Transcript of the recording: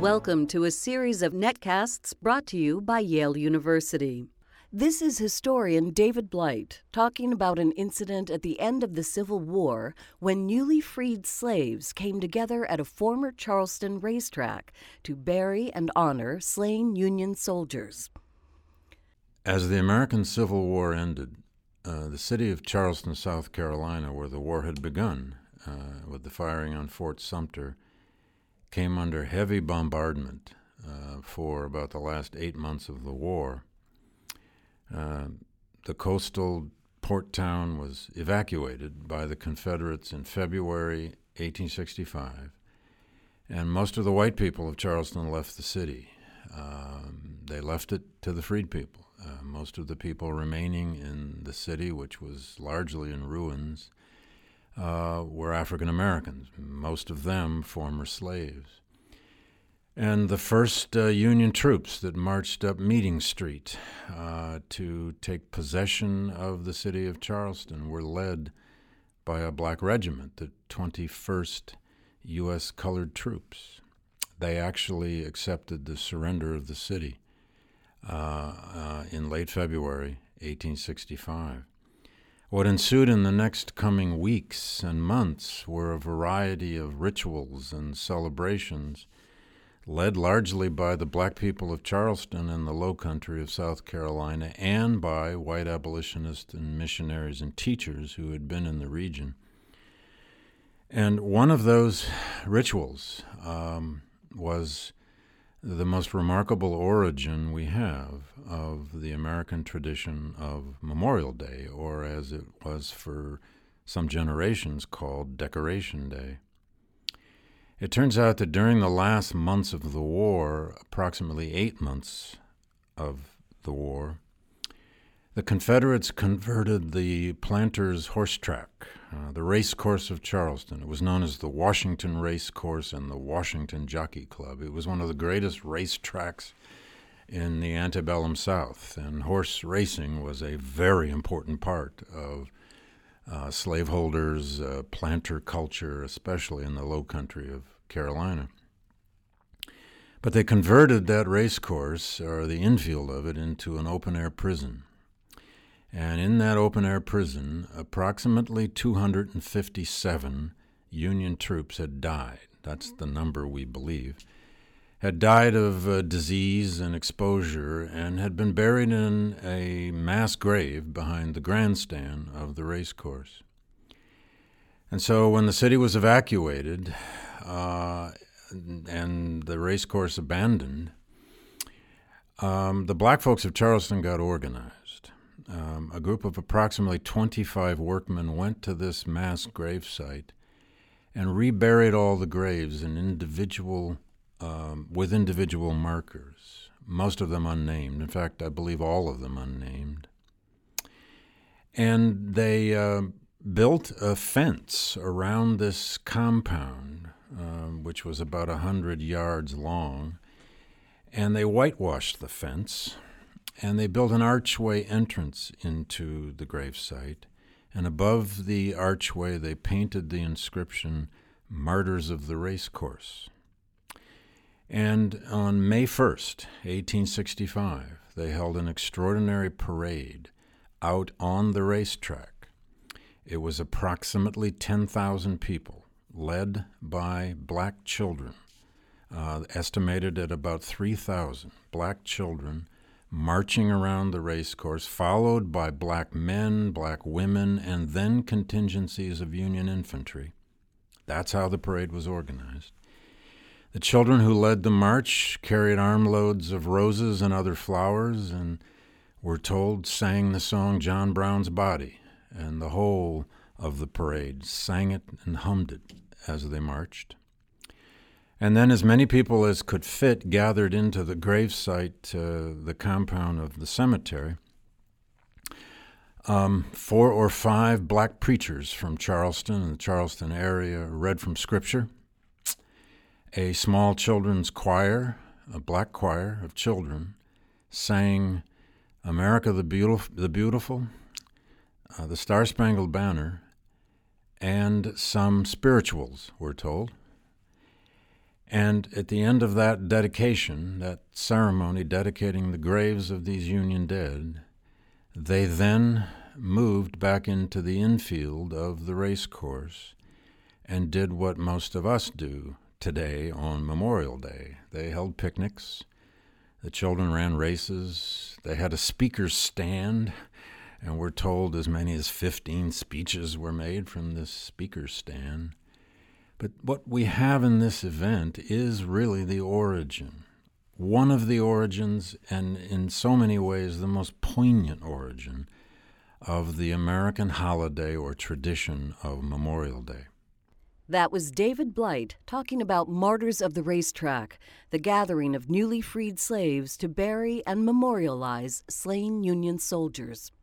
Welcome to a series of netcasts brought to you by Yale University. This is historian David Blight talking about an incident at the end of the Civil War when newly freed slaves came together at a former Charleston racetrack to bury and honor slain Union soldiers. As the American Civil War ended, the city of Charleston, South Carolina, where the war had begun with the firing on Fort Sumter, came under heavy bombardment for about the last 8 months of the war. The coastal port town was evacuated by the Confederates in February 1865, and most of the white people of Charleston left the city. They left it to the freed people. Most of the people remaining in the city, which was largely in ruins, were African Americans, most of them former slaves. And the first Union troops that marched up Meeting Street to take possession of the city of Charleston were led by a black regiment, the 21st U.S. Colored Troops. They actually accepted the surrender of the city in late February 1865. What ensued in the next coming weeks and months were a variety of rituals and celebrations led largely by the black people of Charleston and the low country of South Carolina and by white abolitionists and missionaries and teachers who had been in the region. And one of those rituals was the most remarkable origin we have of the American tradition of Memorial Day, or as it was for some generations called Decoration Day. It turns out that during the last months of the war, approximately 8 months of the war, the Confederates converted the Planters Horse Track, the race course of Charleston. It was known as the Washington Race Course and the Washington Jockey Club. It was one of the greatest race tracks in the antebellum South, and horse racing was a very important part of slaveholders' planter culture, especially in the low country of Carolina. But they converted that race course, or the infield of it, into an open-air prison. And in that open-air prison, approximately 257 Union troops had died. That's the number we believe. Had died of disease and exposure and had been buried in a mass grave behind the grandstand of the race course. And so when the city was evacuated and the race course abandoned, the black folks of Charleston got organized. A group of approximately 25 workmen went to this mass grave site and reburied all the graves in with individual markers, most of them unnamed. In fact, I believe all of them unnamed. And they built a fence around this compound, which was about 100 yards long, and they whitewashed the fence. And they built an archway entrance into the gravesite, and above the archway they painted the inscription, Martyrs of the Racecourse. And on May 1st, 1865, they held an extraordinary parade out on the racetrack. It was approximately 10,000 people, led by black children, estimated at about 3,000 black children, marching around the race course, followed by black men, black women, and then contingencies of Union infantry. That's how the parade was organized. The children who led the march carried armloads of roses and other flowers and we're told sang the song John Brown's Body, and the whole of the parade sang it and hummed it as they marched. And then as many people as could fit gathered into the gravesite, the compound of the cemetery. 4 or 5 black preachers from Charleston and the Charleston area read from Scripture. A small children's choir, a black choir of children, sang America the Beautiful, the Star-Spangled Banner, and some spirituals, we're told. And at the end of that dedication, that ceremony dedicating the graves of these Union dead, they then moved back into the infield of the race course and did what most of us do today on Memorial Day. They held picnics. The children ran races. They had a speaker's stand, and we're told as many as 15 speeches were made from this speaker's stand. But what we have in this event is really the origin, one of the origins, and in so many ways the most poignant origin of the American holiday or tradition of Memorial Day. That was David Blight talking about Martyrs of the Racetrack, the gathering of newly freed slaves to bury and memorialize slain Union soldiers.